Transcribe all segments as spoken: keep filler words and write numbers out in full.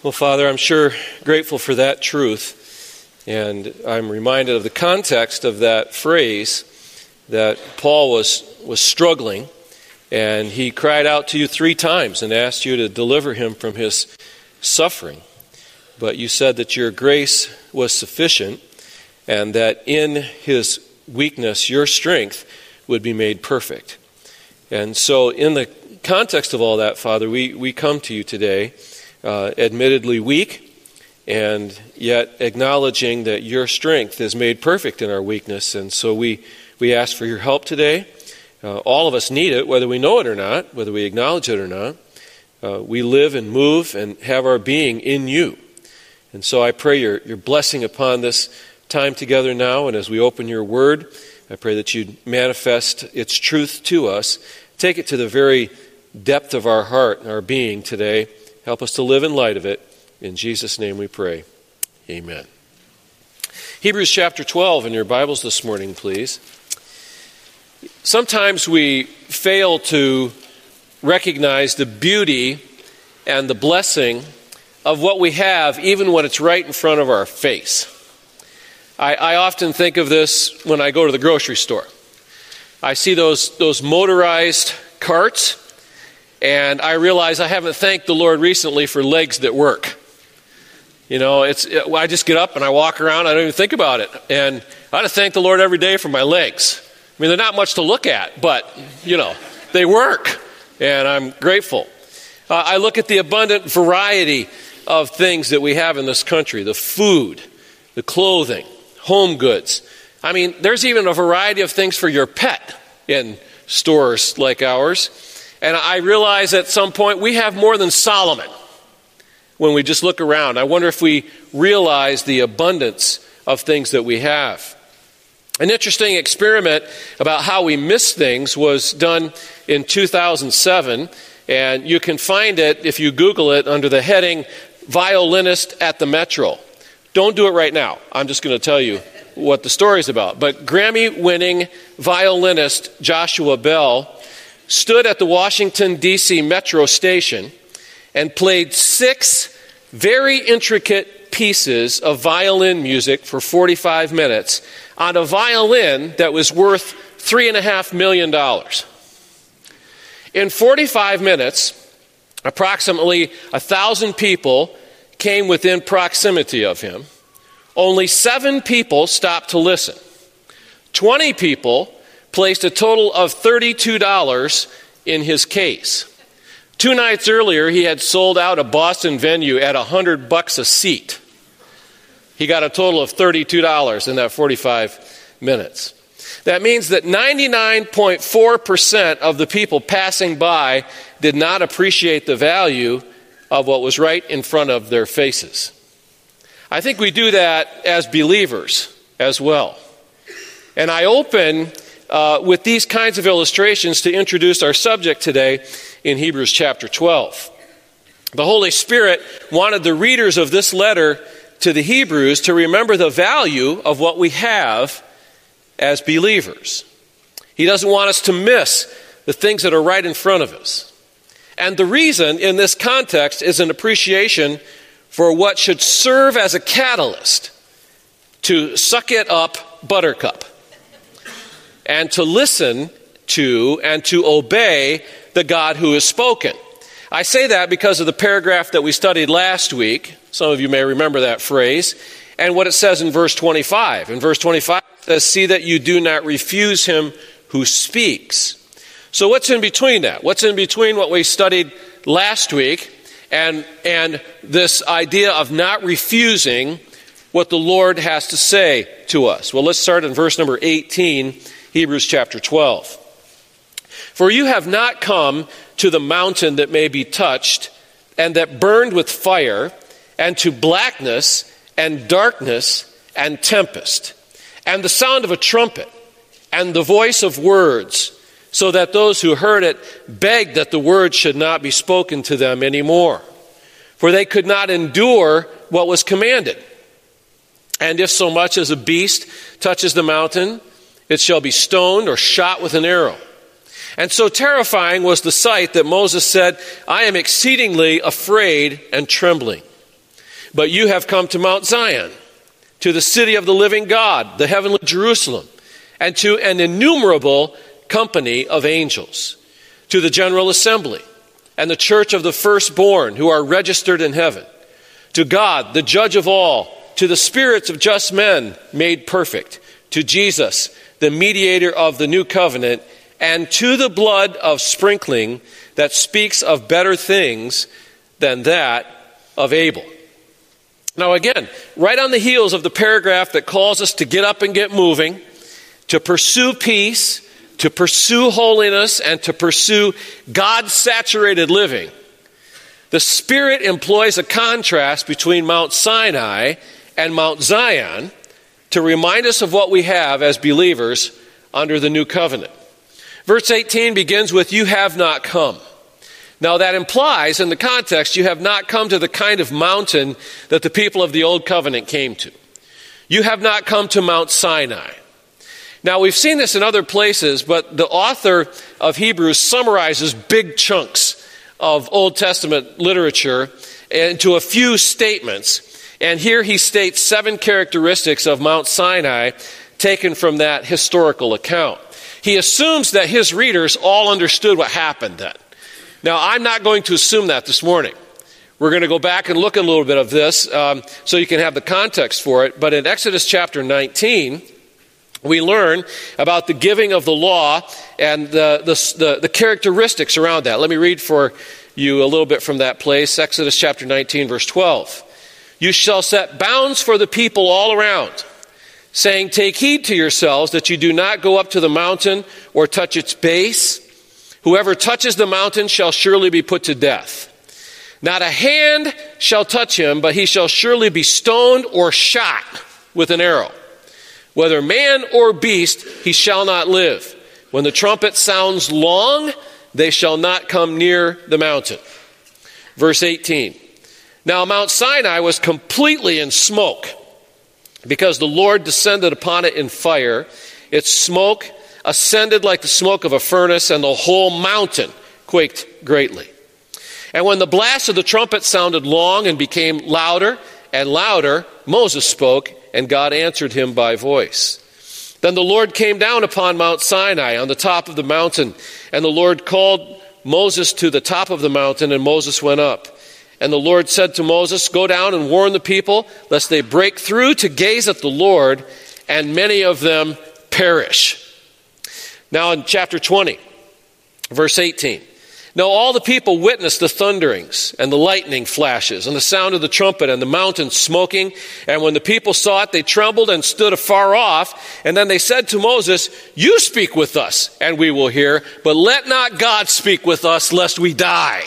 Well, Father, I'm sure grateful for that truth, and I'm reminded of the context of that phrase that Paul was, was struggling, and he cried out to you three times and asked you to deliver him from his suffering. But you said that your grace was sufficient, and that in his weakness, your strength would be made perfect. And so in the context of all that, Father, we, we come to you today, uh, admittedly weak, and yet acknowledging that your strength is made perfect in our weakness. And so we, we ask for your help today. Uh, all of us need it, whether we know it or not, whether we acknowledge it or not. Uh, we live and move and have our being in you. And so I pray your, your blessing upon this time together now, and as we open your word, I pray that you'd manifest its truth to us. Take it to the very depth of our heart and our being today. Help us to live in light of it. In Jesus' name we pray. Amen. Hebrews chapter twelve in your Bibles this morning, please. Sometimes we fail to recognize the beauty and the blessing of what we have, even when it's right in front of our face. I, I often think of this when I go to the grocery store. I see those, those motorized carts, and I realize I haven't thanked the Lord recently for legs that work. You know, it's it, I just get up and I walk around, I don't even think about it. And I ought to thank the Lord every day for my legs. I mean, they're not much to look at, but, you know, they work, and I'm grateful. Uh, I look at the abundant variety of things that we have in this country, the food, the clothing, home goods. I mean, there's even a variety of things for your pet in stores like ours. And I realize at some point we have more than Solomon when we just look around. I wonder if we realize the abundance of things that we have. An interesting experiment about how we miss things was done in two thousand seven, and you can find it if you Google it under the heading Violinist at the Metro. Don't do it right now. I'm just going to tell you what the story's about. But Grammy-winning violinist Joshua Bell stood at the Washington, D C Metro station and played six very intricate pieces of violin music for forty-five minutes on a violin that was worth three and a half million dollars. In forty-five minutes, approximately a thousand people came within proximity of him. Only seven people stopped to listen. Twenty people placed a total of thirty-two dollars in his case. Two nights earlier, he had sold out a Boston venue at a hundred bucks a seat. He got a total of thirty-two dollars in that forty-five minutes. That means that ninety-nine point four percent of the people passing by did not appreciate the value of what was right in front of their faces. I think we do that as believers as well. And I open uh, with these kinds of illustrations to introduce our subject today in Hebrews chapter twelve. The Holy Spirit wanted the readers of this letter to the Hebrews to remember the value of what we have as believers. He doesn't want us to miss the things that are right in front of us. And the reason in this context is an appreciation for what should serve as a catalyst to suck it up buttercup and to listen to and to obey the God who has spoken. I say that because of the paragraph that we studied last week. Some of you may remember that phrase. And what it says in verse twenty-five. In verse twenty-five it says, "See that you do not refuse him who speaks." So what's in between that? What's in between what we studied last week and, and this idea of not refusing what the Lord has to say to us? Well, let's start in verse number eighteen, Hebrews chapter twelve. "For you have not come to the mountain that may be touched and that burned with fire, and to blackness and darkness and tempest, and the sound of a trumpet and the voice of words, so that those who heard it begged that the word should not be spoken to them anymore. For they could not endure what was commanded. And if so much as a beast touches the mountain, it shall be stoned or shot with an arrow. And so terrifying was the sight that Moses said, I am exceedingly afraid and trembling. But you have come to Mount Zion, to the city of the living God, the heavenly Jerusalem, and to an innumerable company of angels, to the general assembly, and the church of the firstborn who are registered in heaven, to God, the judge of all, to the spirits of just men made perfect, to Jesus, the mediator of the new covenant, and to the blood of sprinkling that speaks of better things than that of Abel. Now again, right on the heels of the paragraph that calls us to get up and get moving, to pursue peace, to pursue holiness, and to pursue God-saturated living, the Spirit employs a contrast between Mount Sinai and Mount Zion to remind us of what we have as believers under the new covenant. Verse eighteen begins with, "You have not come." Now that implies, in the context, you have not come to the kind of mountain that the people of the Old Covenant came to. You have not come to Mount Sinai. Now we've seen this in other places, but the author of Hebrews summarizes big chunks of Old Testament literature into a few statements. And here he states seven characteristics of Mount Sinai taken from that historical account. He assumes that his readers all understood what happened then. Now, I'm not going to assume that this morning. We're going to go back and look at a little bit of this um, so you can have the context for it. But in Exodus chapter nineteen, we learn about the giving of the law and the, the, the, the characteristics around that. Let me read for you a little bit from that place. Exodus chapter nineteen, verse twelve. "You shall set bounds for the people all around, saying, 'Take heed to yourselves that you do not go up to the mountain or touch its base. Whoever touches the mountain shall surely be put to death. Not a hand shall touch him, but he shall surely be stoned or shot with an arrow. Whether man or beast, he shall not live. When the trumpet sounds long, they shall not come near the mountain.'" Verse eighteen. "Now Mount Sinai was completely in smoke, because the Lord descended upon it in fire. Its smoke ascended like the smoke of a furnace, and the whole mountain quaked greatly. And when the blast of the trumpet sounded long and became louder and louder, Moses spoke, and God answered him by voice. Then the Lord came down upon Mount Sinai on the top of the mountain, and the Lord called Moses to the top of the mountain, and Moses went up. And the Lord said to Moses, "Go down and warn the people, lest they break through to gaze at the Lord, and many of them perish." Now in chapter twenty, verse eighteen. "Now all the people witnessed the thunderings and the lightning flashes and the sound of the trumpet and the mountain smoking. And when the people saw it, they trembled and stood afar off. And then they said to Moses, 'You speak with us, and we will hear. But let not God speak with us, lest we die.'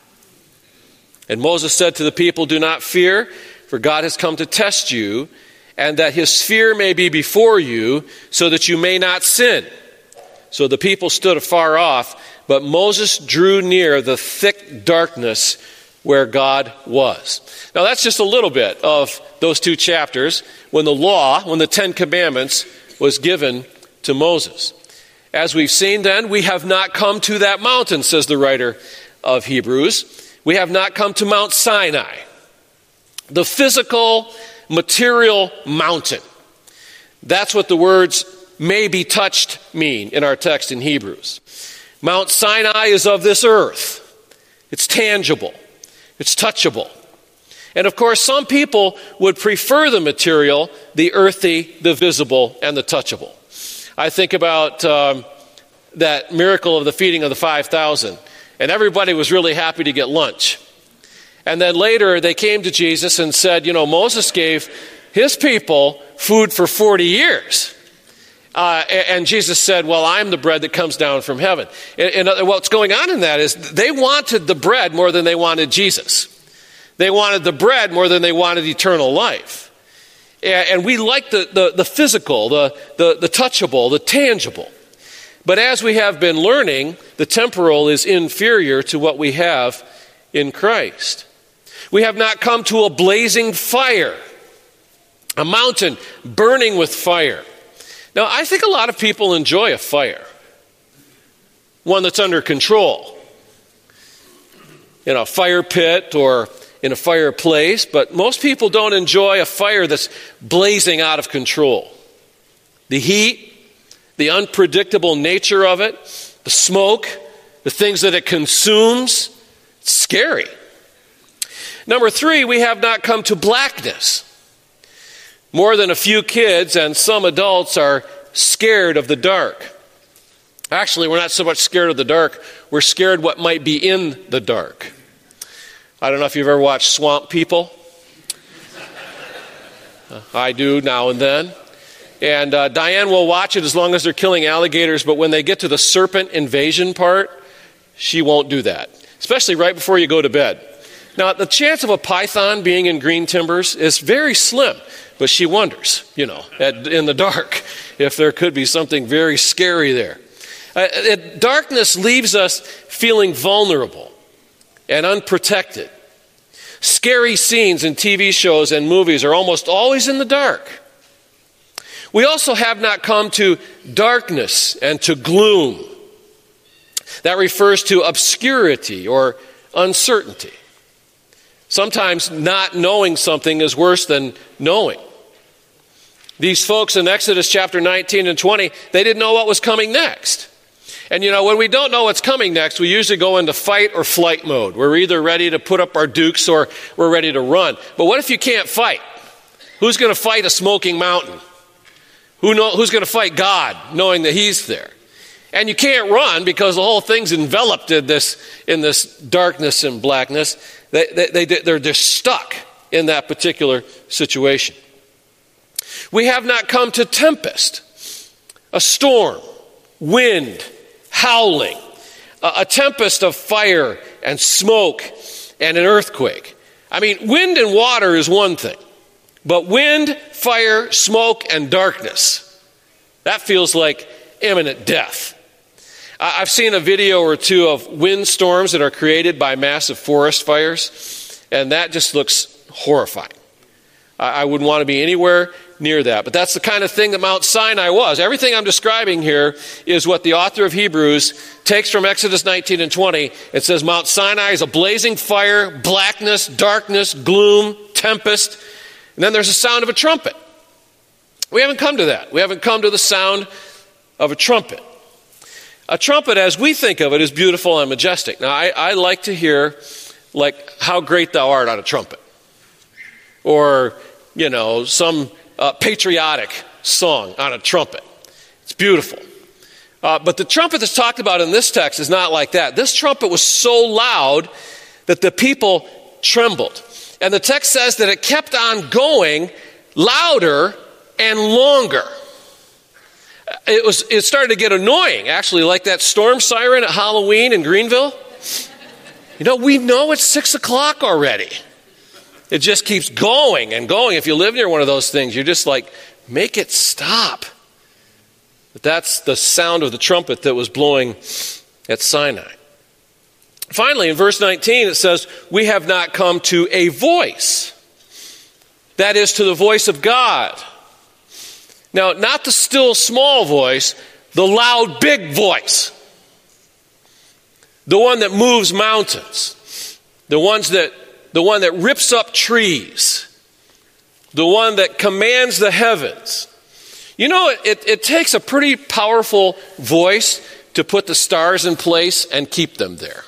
And Moses said to the people, 'Do not fear, for God has come to test you, and that his fear may be before you, so that you may not sin.' So the people stood afar off, but Moses drew near the thick darkness where God was." Now that's just a little bit of those two chapters when the law, when the Ten Commandments was given to Moses. As we've seen then, we have not come to that mountain, says the writer of Hebrews. We have not come to Mount Sinai, the physical, material mountain. That's what the words "may be touched" mean in our text in Hebrews. Mount Sinai is of this earth. It's tangible. It's touchable. And of course, some people would prefer the material, the earthy, the visible, and the touchable. I think about um, that miracle of the feeding of the five thousand. And everybody was really happy to get lunch. And then later they came to Jesus and said, you know, Moses gave his people food for forty years. Uh, and Jesus said, well, I'm the bread that comes down from heaven. And, and what's going on in that is they wanted the bread more than they wanted Jesus. They wanted the bread more than they wanted eternal life. And we like the, the, the physical, the, the, the touchable, the tangible. But as we have been learning, the temporal is inferior to what we have in Christ. We have not come to a blazing fire, a mountain burning with fire. Now, I think a lot of people enjoy a fire, one that's under control. You know, a fire pit or in a fireplace, but most people don't enjoy a fire that's blazing out of control. The heat, the unpredictable nature of it, the smoke, the things that it consumes, it's scary. Number three, we have not come to blackness. More than a few kids and some adults are scared of the dark. Actually, we're not so much scared of the dark, we're scared what might be in the dark. I don't know if you've ever watched Swamp People. uh, I do now and then. And uh, Diane will watch it as long as they're killing alligators, but when they get to the serpent invasion part, she won't do that, especially right before you go to bed. Now, the chance of a python being in green timbers is very slim, but she wonders, you know, at, in the dark, if there could be something very scary there. Uh, it, darkness leaves us feeling vulnerable and unprotected. Scary scenes in T V shows and movies are almost always in the dark. We also have not come to darkness and to gloom. That refers to obscurity or uncertainty. Sometimes not knowing something is worse than knowing. These folks in Exodus chapter nineteen and twenty, they didn't know what was coming next. And you know, when we don't know what's coming next, we usually go into fight or flight mode. We're either ready to put up our dukes or we're ready to run. But what if you can't fight? Who's going to fight a smoking mountain? Who know, who's going to fight God, knowing that He's there? And you can't run because the whole thing's enveloped in this, in this darkness and blackness. They, they, they, they're just stuck in that particular situation. We have not come to tempest, a storm, wind, howling, a, a tempest of fire and smoke and an earthquake. I mean, wind and water is one thing, but wind, fire, smoke, and darkness, that feels like imminent death. I've seen a video or two of windstorms that are created by massive forest fires, and that just looks horrifying. I wouldn't want to be anywhere near that. But that's the kind of thing that Mount Sinai was. Everything I'm describing here is what the author of Hebrews takes from Exodus nineteen and twenty. It says Mount Sinai is a blazing fire, blackness, darkness, gloom, tempest, and then there's the sound of a trumpet. We haven't come to that. We haven't come to the sound of a trumpet. A trumpet, as we think of it, is beautiful and majestic. Now, I, I like to hear, like, how great thou art on a trumpet. Or, you know, some uh, patriotic song on a trumpet. It's beautiful. Uh, but the trumpet that's talked about in this text is not like that. This trumpet was so loud that the people trembled. And the text says that it kept on going louder and longer. It was. It started to get annoying, actually, like that storm siren at Halloween in Greenville. You know, we know it's six o'clock already. It just keeps going and going. If you live near one of those things, you're just like, make it stop. But that's the sound of the trumpet that was blowing at Sinai. Finally, in verse nineteen, it says, we have not come to a voice. That is, to the voice of God. Now, not the still small voice, the loud big voice. The one that moves mountains. The ones that the one that rips up trees. The one that commands the heavens. You know, it, it takes a pretty powerful voice to put the stars in place and keep them there.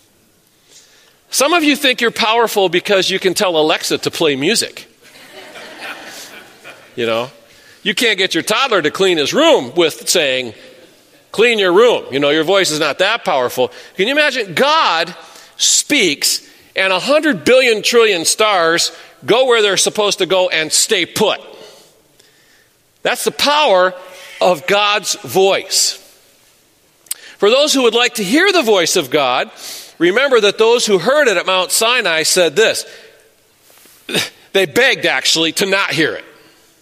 Some of you think you're powerful because you can tell Alexa to play music. You know? You can't get your toddler to clean his room with saying, clean your room. You know, your voice is not that powerful. Can you imagine? God speaks and a hundred billion trillion stars go where they're supposed to go and stay put. That's the power of God's voice. For those who would like to hear the voice of God, remember that those who heard it at Mount Sinai said this. They begged, actually, to not hear it.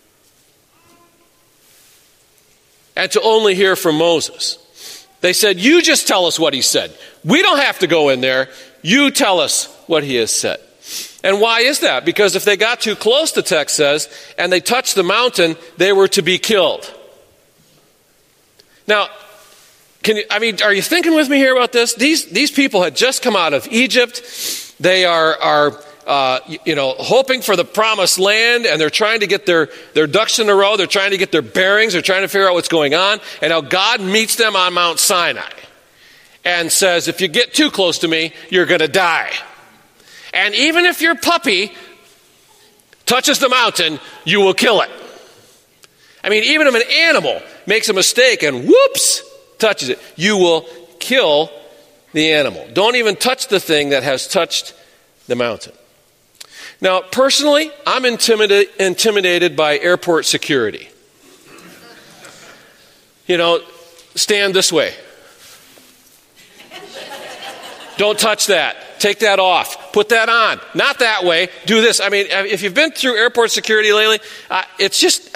And to only hear from Moses. They said, you just tell us what he said. We don't have to go in there. You tell us what he has said. And why is that? Because if they got too close, the text says, and they touched the mountain, they were to be killed. Now, can you, I mean, are you thinking with me here about this? These, these people had just come out of Egypt. They are, are uh, you know, hoping for the promised land, and they're trying to get their, their ducks in a row. They're trying to get their bearings. They're trying to figure out what's going on. And now God meets them on Mount Sinai and says, if you get too close to me, you're going to die. And even if your puppy touches the mountain, you will kill it. I mean, even if an animal makes a mistake and whoops, touches it, you will kill the animal. Don't even touch the thing that has touched the mountain. Now, personally, I'm intimidated, intimidated by airport security. You know, stand this way. Don't touch that. Take that off. Put that on. Not that way. Do this. I mean, if you've been through airport security lately, uh, it's just...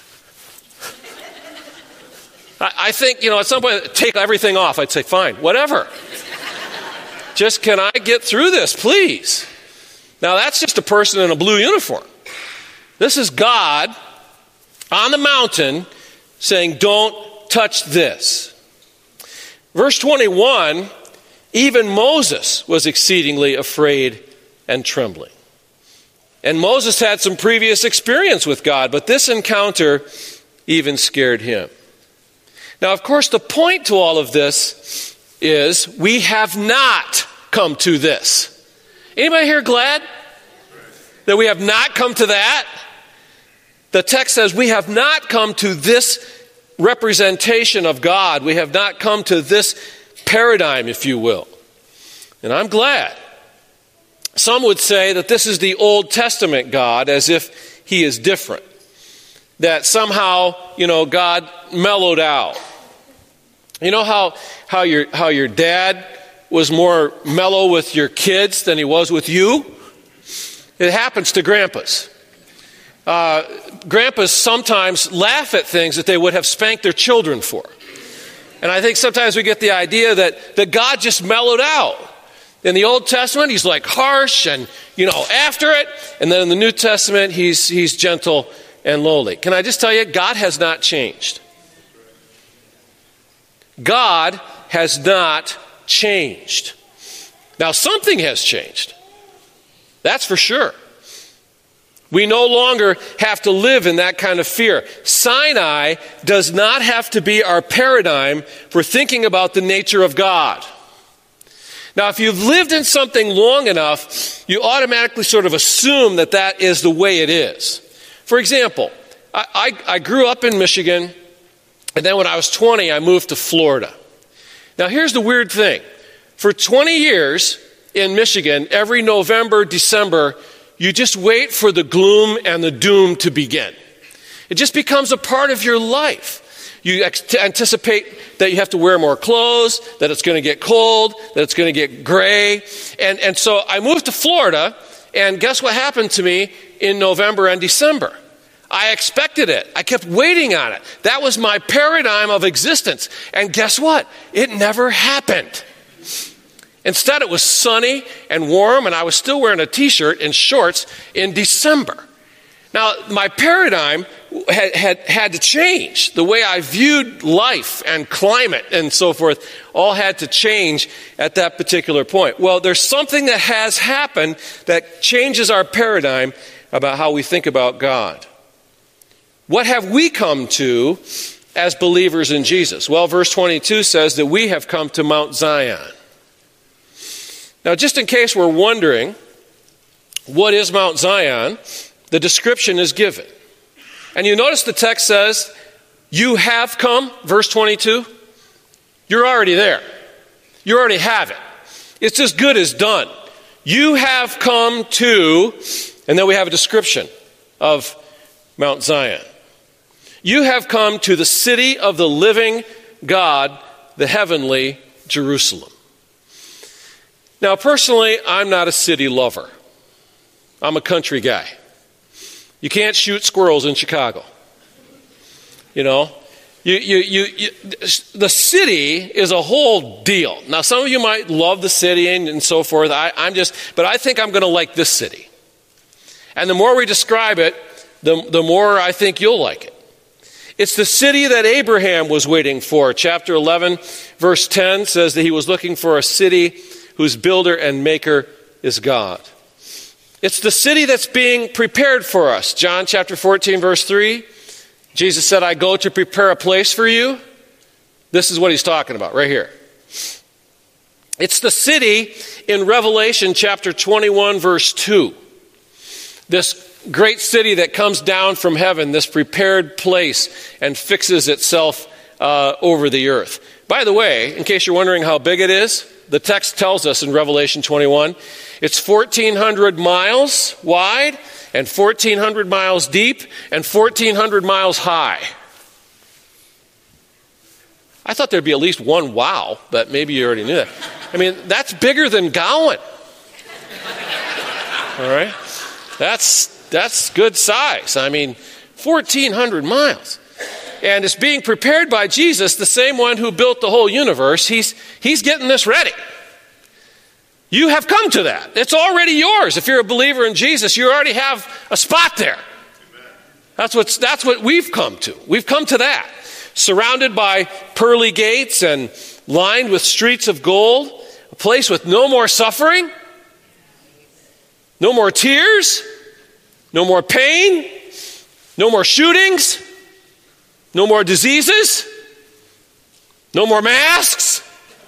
I, I think, you know, at some point, take everything off. I'd say, fine, whatever. Just, can I get through this, please? Now, that's just a person in a blue uniform. This is God on the mountain saying, don't touch this. Verse twenty-one, even Moses was exceedingly afraid and trembling. And Moses had some previous experience with God, but this encounter even scared him. Now, of course, the point to all of this is we have not come to this. Anybody here glad that we have not come to that? The text says we have not come to this representation of God. We have not come to this paradigm, if you will. And I'm glad. Some would say that this is the Old Testament God, as if he is different. That somehow, you know, God mellowed out. You know how, how, your, how your dad was more mellow with your kids than he was with you? It happens to grandpas. Uh, grandpas sometimes laugh at things that they would have spanked their children for. And I think sometimes we get the idea that, that God just mellowed out. In the Old Testament, he's like harsh and, you know, after it. And then in the New Testament, he's, he's gentle and lowly. Can I just tell you, God has not changed. God has not changed. Now, something has changed. That's for sure. We no longer have to live in that kind of fear. Sinai does not have to be our paradigm for thinking about the nature of God. Now, if you've lived in something long enough, you automatically sort of assume that that is the way it is. For example, I, I, I grew up in Michigan, and then when I was twenty, I moved to Florida. Now, here's the weird thing. For twenty years in Michigan, every November, December, you just wait for the gloom and the doom to begin. It just becomes a part of your life. You ex- anticipate that you have to wear more clothes, that it's going to get cold, that it's going to get gray. And, and so I moved to Florida, and guess what happened to me in November and December? I expected it. I kept waiting on it. That was my paradigm of existence. And guess what? It never happened. Instead, it was sunny and warm, and I was still wearing a t-shirt and shorts in December. Now, my paradigm had, had, had to change. The way I viewed life and climate and so forth all had to change at that particular point. Well, there's something that has happened that changes our paradigm about how we think about God. What have we come to as believers in Jesus? Well, verse twenty-two says that we have come to Mount Zion. Now, just in case we're wondering, what is Mount Zion? The description is given. And you notice the text says, you have come, verse twenty-two. You're already there. You already have it. It's as good as done. You have come to, and then we have a description of Mount Zion. You have come to the city of the living God, the heavenly Jerusalem. Now, personally, I'm not a city lover. I'm a country guy. You can't shoot squirrels in Chicago. You know, you, you, you, you, the city is a whole deal. Now, some of you might love the city and, and so forth. I, I'm just, but I think I'm going to like this city. And the more we describe it, the, the more I think you'll like it. It's the city that Abraham was waiting for. Chapter eleven, verse ten says that he was looking for a city whose builder and maker is God. It's the city that's being prepared for us. John chapter fourteen, verse three. Jesus said, I go to prepare a place for you. This is what he's talking about right here. It's the city in Revelation chapter twenty-one, verse two. This great city that comes down from heaven, this prepared place, and fixes itself uh, over the earth. By the way, in case you're wondering how big it is, the text tells us in Revelation twenty-one, it's fourteen hundred miles wide and fourteen hundred miles deep and fourteen hundred miles high. I thought there'd be at least one wow, but maybe you already knew that. I mean, that's bigger than Gowan. All right? That's that's good size. I mean, fourteen hundred miles. And it's being prepared by Jesus, the same one who built the whole universe. He's, he's getting this ready. You have come to that. It's already yours. If you're a believer in Jesus, you already have a spot there. That's what's, that's what we've come to. We've come to that. Surrounded by pearly gates and lined with streets of gold. A place with no more suffering. No more tears. No more pain. No more shootings. No more diseases. No more masks.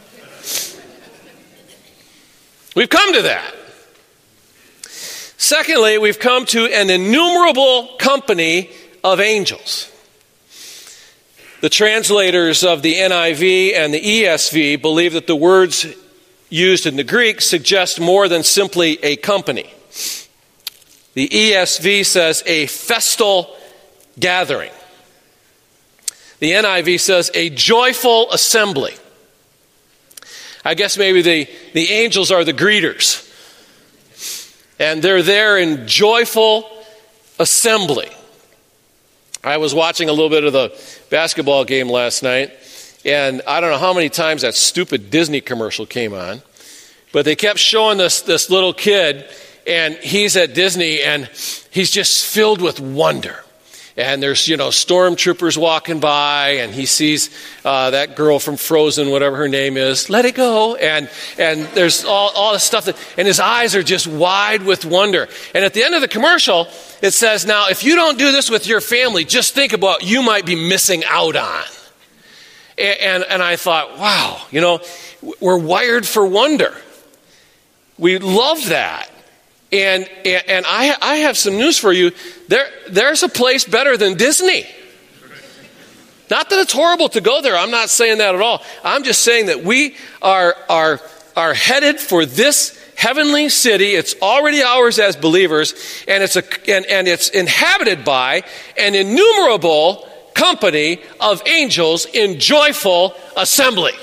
We've come to that. Secondly, we've come to an innumerable company of angels. The translators of the N I V and the E S V believe that the words used in the Greek suggest more than simply a company. The E S V says a festal gathering. The N I V says a joyful assembly. I guess maybe the, the angels are the greeters. And they're there in joyful assembly. I was watching a little bit of the basketball game last night, and I don't know how many times that stupid Disney commercial came on, but they kept showing this, this little kid, and he's at Disney, and he's just filled with wonder. And there's, you know, stormtroopers walking by, and he sees uh, that girl from Frozen, whatever her name is, let it go. And and there's all, all this stuff, that, and his eyes are just wide with wonder. And at the end of the commercial, it says, now, if you don't do this with your family, just think about what you might be missing out on. And, and, and I thought, wow, you know, we're wired for wonder. We love that. And and I I have some news for you. There there's a place better than Disney. Not that it's horrible to go there. I'm not saying that at all. I'm just saying that we are are are headed for this heavenly city. It's already ours as believers, and it's a and, and it's inhabited by an innumerable company of angels in joyful assembly.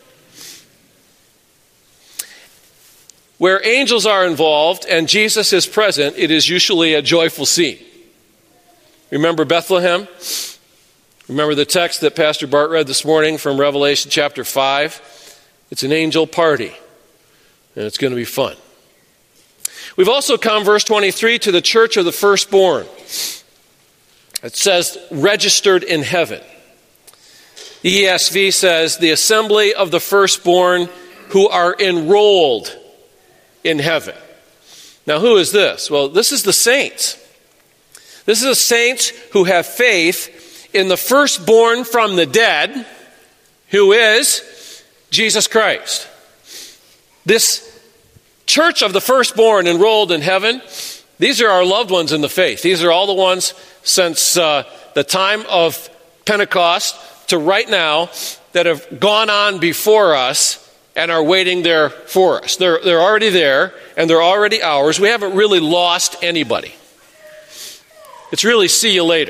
Where angels are involved and Jesus is present, it is usually a joyful scene. Remember Bethlehem? Remember the text that Pastor Bart read this morning from Revelation chapter five? It's an angel party, and it's going to be fun. We've also come, verse twenty-three, to the church of the firstborn. It says, registered in heaven. The E S V says, the assembly of the firstborn who are enrolled in heaven. Now, who is this? Well, this is the saints. This is the saints who have faith in the firstborn from the dead, who is Jesus Christ. This church of the firstborn enrolled in heaven, these are our loved ones in the faith. These are all the ones since uh, the time of Pentecost to right now that have gone on before us and are waiting there for us. They're, they're already there, and they're already ours. We haven't really lost anybody. It's really see you later.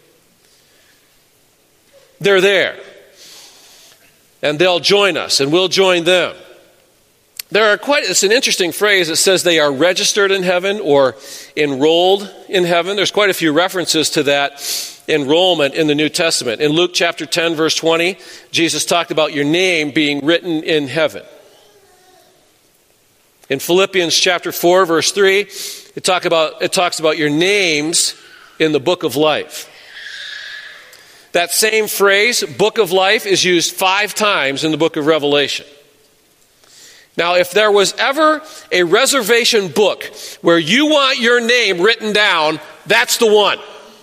They're there. And they'll join us, and we'll join them. There are quite, it's an interesting phrase. It says they are registered in heaven or enrolled in heaven. There's quite a few references to that enrollment in the New Testament. In Luke chapter ten, verse twenty, Jesus talked about your name being written in heaven. In Philippians chapter four, verse three, it, talk about, it talks about your names in the book of life. That same phrase, book of life, is used five times in the book of Revelation. Now, if there was ever a reservation book where you want your name written down, that's the one.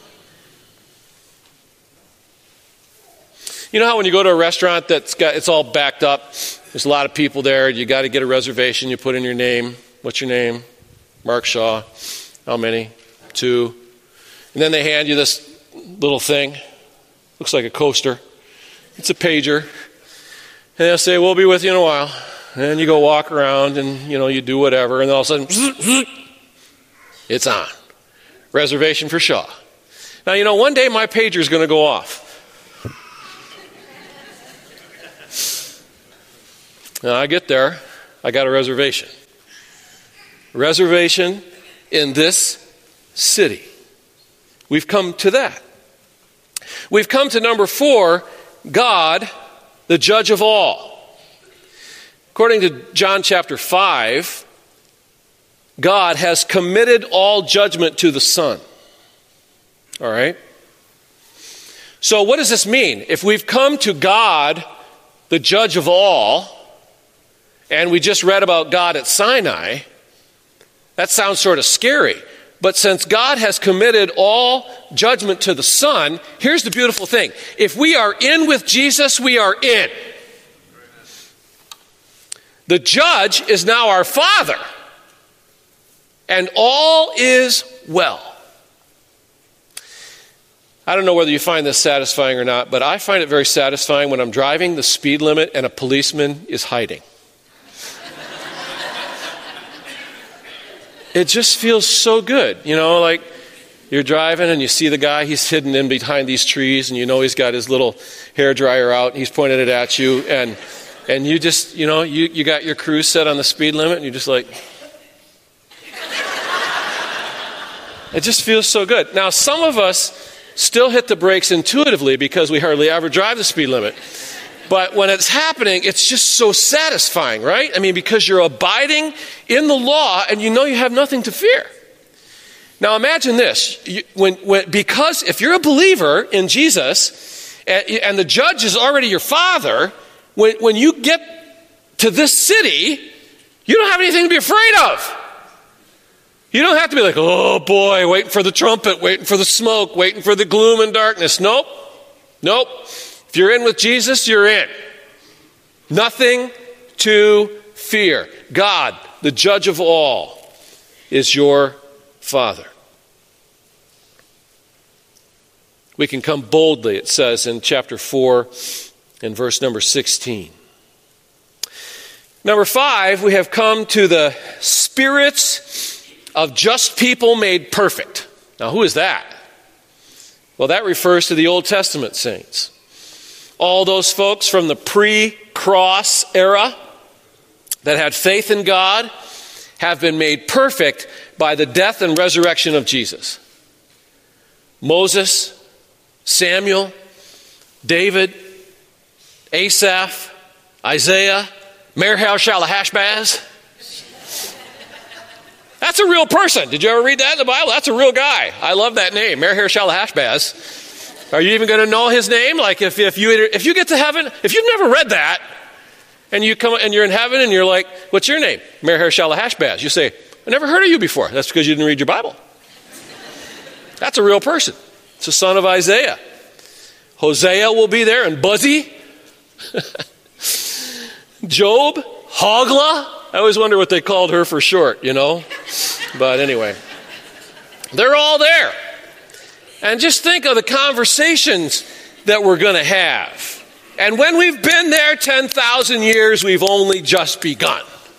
You know how when you go to a restaurant that's got, it's all backed up, there's a lot of people there, you got to get a reservation, you put in your name. What's your name? Mark Shaw. How many? Two. And then they hand you this little thing. Looks like a coaster. It's a pager. And they'll say, we'll be with you in a while. And you go walk around and, you know, you do whatever. And then all of a sudden, it's on. Reservation for Shaw. Now, you know, one day my pager is going to go off. Now, I get there. I got a reservation. Reservation in this city. We've come to that. We've come to number four, God, the judge of all. According to John chapter five, God has committed all judgment to the Son. All right? So what does this mean? If we've come to God, the judge of all, and we just read about God at Sinai, that sounds sort of scary. But since God has committed all judgment to the Son, here's the beautiful thing. If we are in with Jesus, we are in. The judge is now our Father. And all is well. I don't know whether you find this satisfying or not, but I find it very satisfying when I'm driving the speed limit and a policeman is hiding. It just feels so good, you know, like you're driving and you see the guy, he's hidden in behind these trees and you know he's got his little hairdryer out and he's pointed it at you and and you just, you know, you, you got your cruise set on the speed limit and you're just like, it just feels so good. Now, some of us still hit the brakes intuitively because we hardly ever drive the speed limit. But when it's happening, it's just so satisfying, right? I mean, because you're abiding in the law and you know you have nothing to fear. Now imagine this. You, when, when, because if you're a believer in Jesus and, and the judge is already your Father, when, when you get to this city, you don't have anything to be afraid of. You don't have to be like, oh boy, waiting for the trumpet, waiting for the smoke, waiting for the gloom and darkness. Nope. Nope. If you're in with Jesus, you're in. Nothing to fear. God, the judge of all, is your Father. We can come boldly, it says in chapter four and verse number sixteen. Number five, we have come to the spirits of just people made perfect. Now, who is that? Well, that refers to the Old Testament saints. All those folks from the pre-cross era that had faith in God have been made perfect by the death and resurrection of Jesus. Moses, Samuel, David, Asaph, Isaiah, Maher-shalal-hash-baz. That's a real person. Did you ever read that in the Bible? That's a real guy. I love that name, Maher-shalal-hash-baz. Are you even going to know his name? Like if, if you if you get to heaven, if you've never read that, and you come and you're in heaven and you're like, what's your name? Maher-shalal-hash-baz. You say, I never heard of you before. That's because you didn't read your Bible. That's a real person. It's a son of Isaiah. Hosea will be there, and Buzzy. Job, Hogla. I always wonder what they called her for short, you know. But anyway, they're all there. And just think of the conversations that we're going to have. And when we've been there ten thousand years, we've only just begun.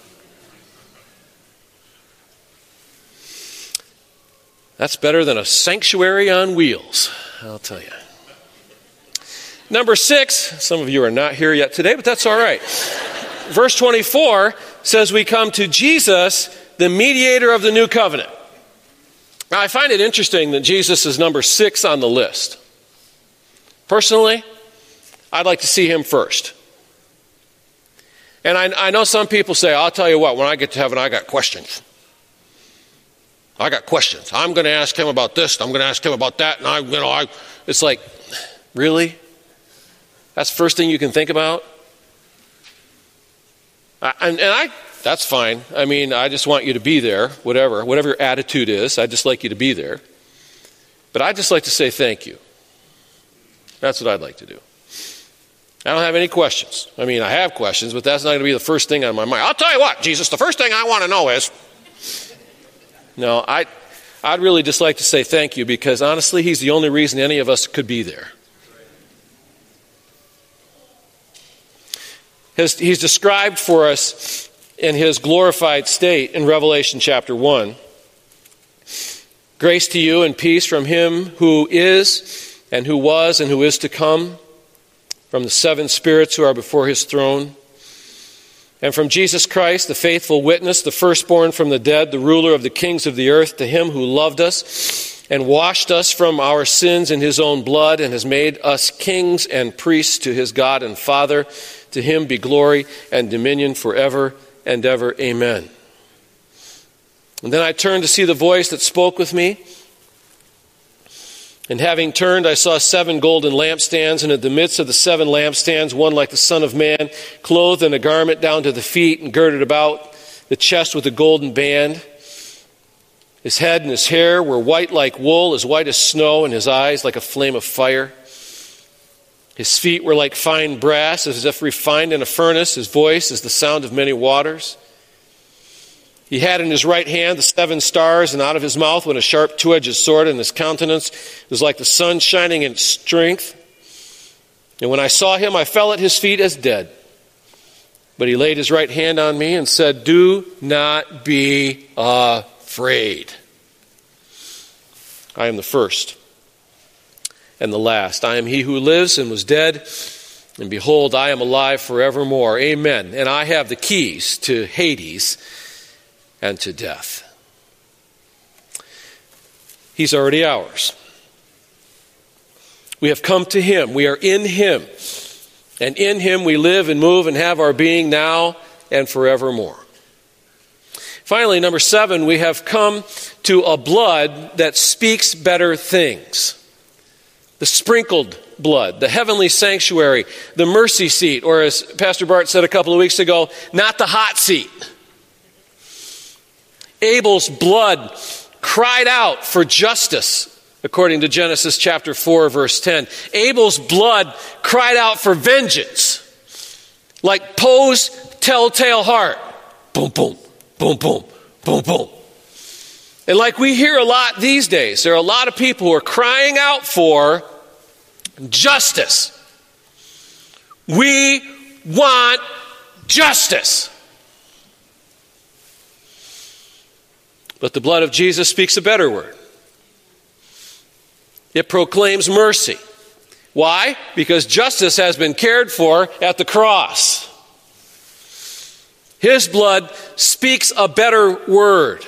That's better than a sanctuary on wheels, I'll tell you. Number six, some of you are not here yet today, but that's all right. Verse twenty-four says we come to Jesus, the mediator of the new covenant. Now, I find it interesting that Jesus is number six on the list. Personally, I'd like to see him first. And I, I know some people say, I'll tell you what, when I get to heaven, I got questions. I got questions. I'm going to ask him about this, and I'm going to ask him about that, and I, you know, I. It's like, really? That's the first thing you can think about? I, and, and I That's fine. I mean, I just want you to be there, whatever. Whatever your attitude is, I'd just like you to be there. But I'd just like to say thank you. That's what I'd like to do. I don't have any questions. I mean, I have questions, but that's not going to be the first thing on my mind. I'll tell you what, Jesus, the first thing I want to know is... No, I, I'd really just like to say thank you, because honestly, he's the only reason any of us could be there. His, he's described for us in his glorified state in Revelation chapter one. Grace to you and peace from him who is and who was and who is to come, from the seven spirits who are before his throne, and from Jesus Christ, the faithful witness, the firstborn from the dead, the ruler of the kings of the earth, to him who loved us and washed us from our sins in his own blood and has made us kings and priests to his God and Father. To him be glory and dominion forever and ever. Amen. And then I turned to see the voice that spoke with me. And having turned, I saw seven golden lampstands, and in the midst of the seven lampstands, one like the Son of Man, clothed in a garment down to the feet and girded about the chest with a golden band. His head and his hair were white like wool, as white as snow, and his eyes like a flame of fire. His feet were like fine brass, as if refined in a furnace. His voice is the sound of many waters. He had in his right hand the seven stars, and out of his mouth went a sharp two-edged sword, and his countenance was like the sun shining in strength. And when I saw him, I fell at his feet as dead. But he laid his right hand on me and said, "Do not be afraid. I am the first and the last. I am he who lives and was dead, and behold, I am alive forevermore." Amen. And I have the keys to Hades and to death. He's already ours. We have come to him. We are in him. And in him we live and move and have our being now and forevermore. Finally, number seven, we have come to a blood that speaks better things. The sprinkled blood, the heavenly sanctuary, the mercy seat, or as Pastor Bart said a couple of weeks ago, not the hot seat. Abel's blood cried out for justice, according to Genesis chapter four, verse ten. Abel's blood cried out for vengeance, like Poe's Telltale Heart. Boom, boom, boom, boom, boom, boom. And like we hear a lot these days, there are a lot of people who are crying out for justice. We want justice. But the blood of Jesus speaks a better word. It proclaims mercy. Why? Because justice has been cared for at the cross. His blood speaks a better word.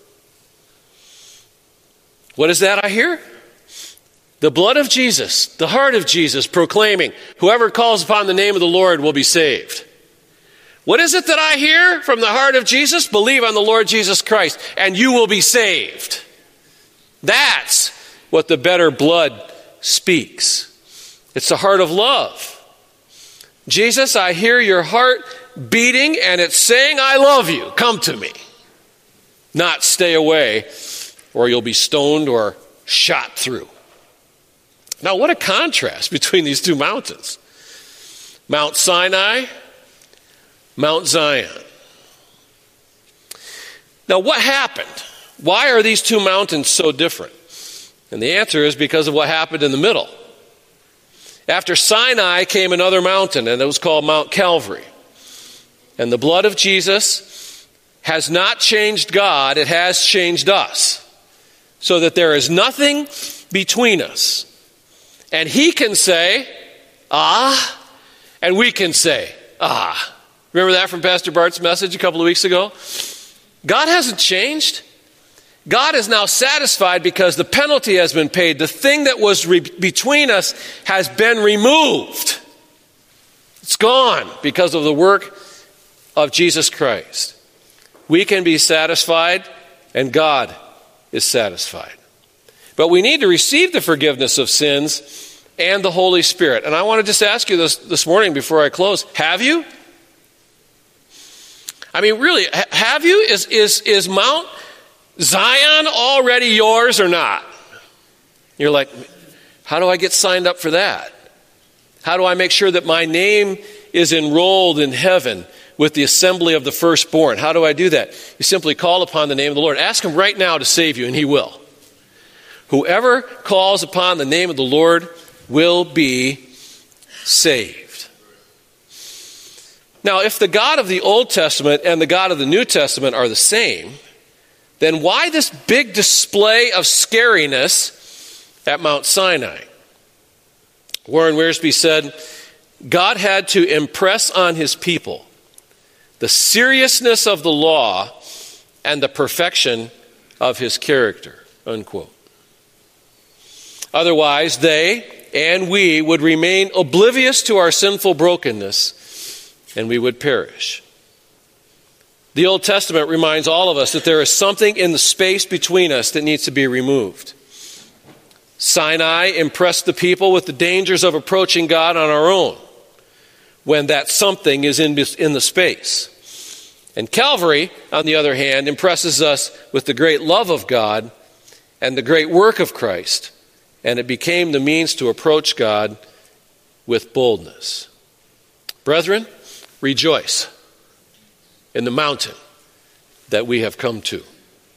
What is that I hear? The blood of Jesus, the heart of Jesus, proclaiming, whoever calls upon the name of the Lord will be saved. What is it that I hear from the heart of Jesus? Believe on the Lord Jesus Christ, and you will be saved. That's what the better blood speaks. It's the heart of love. Jesus, I hear your heart beating, and it's saying, I love you. Come to me. Not stay away, or you'll be stoned or shot through. Now, what a contrast between these two mountains. Mount Sinai, Mount Zion. Now, what happened? Why are these two mountains so different? And the answer is because of what happened in the middle. After Sinai came another mountain, and it was called Mount Calvary. And the blood of Jesus has not changed God, it has changed us. So that there is nothing between us. And he can say, ah, and we can say, ah. Remember that from Pastor Bart's message a couple of weeks ago? God hasn't changed. God is now satisfied because the penalty has been paid. The thing that was re- between us has been removed. It's gone because of the work of Jesus Christ. We can be satisfied, and God is satisfied. But we need to receive the forgiveness of sins and the Holy Spirit. And I want to just ask you this this morning before I close. Have you? I mean, really, ha- have you? Is, is, is Mount Zion already yours or not? You're like, how do I get signed up for that? How do I make sure that my name is enrolled in heaven with the assembly of the firstborn? How do I do that? You simply call upon the name of the Lord. Ask him right now to save you, and he will. Whoever calls upon the name of the Lord will be saved. Now, if the God of the Old Testament and the God of the New Testament are the same, then why this big display of scariness at Mount Sinai? Warren Wiersbe said, God had to impress on his people the seriousness of the law and the perfection of his character, unquote. Otherwise, they and we would remain oblivious to our sinful brokenness, and we would perish. The Old Testament reminds all of us that there is something in the space between us that needs to be removed. Sinai impressed the people with the dangers of approaching God on our own when that something is in, in the space. And Calvary, on the other hand, impresses us with the great love of God and the great work of Christ, and it became the means to approach God with boldness. Brethren, rejoice in the mountain that we have come to.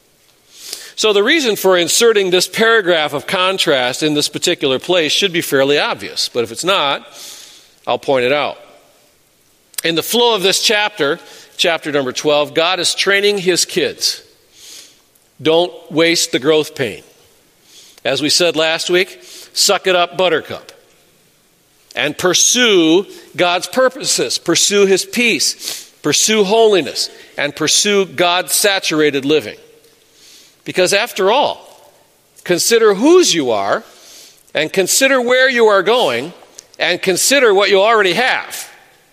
So the reason for inserting this paragraph of contrast in this particular place should be fairly obvious, but if it's not, I'll point it out. In the flow of this chapter, chapter number twelve, God is training his kids. Don't waste the growth pain. As we said last week, suck it up, buttercup. And pursue God's purposes. Pursue his peace. Pursue holiness. And pursue God-saturated living. Because after all, consider whose you are, and consider where you are going, and consider what you already have.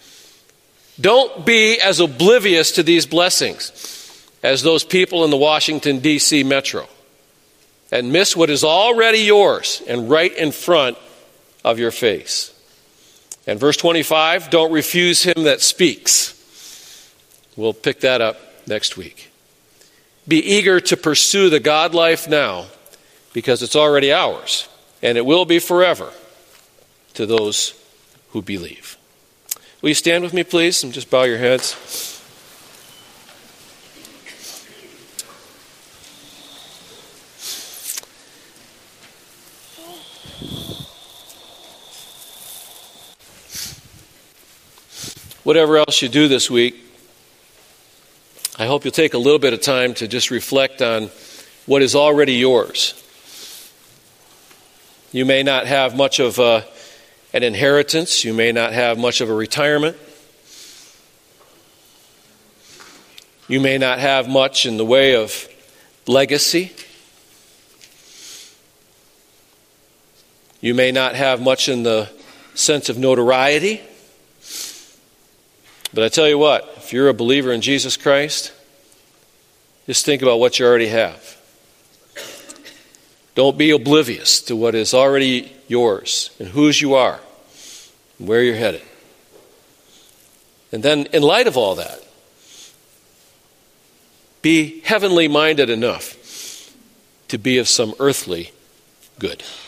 Don't be as oblivious to these blessings as those people in the Washington, D C metro, and miss what is already yours and right in front of your face. And verse twenty-five, don't refuse him that speaks. We'll pick that up next week. Be eager to pursue the God life now, because it's already ours, and it will be forever to those who believe. Will you stand with me, please, and just bow your heads? Whatever else you do this week, I hope you'll take a little bit of time to just reflect on what is already yours. You may not have much of a, an inheritance. You may not have much of a retirement. You may not have much in the way of legacy. You may not have much in the sense of notoriety. But I tell you what, if you're a believer in Jesus Christ, just think about what you already have. Don't be oblivious to what is already yours and whose you are and where you're headed. And then, in light of all that, be heavenly minded enough to be of some earthly good.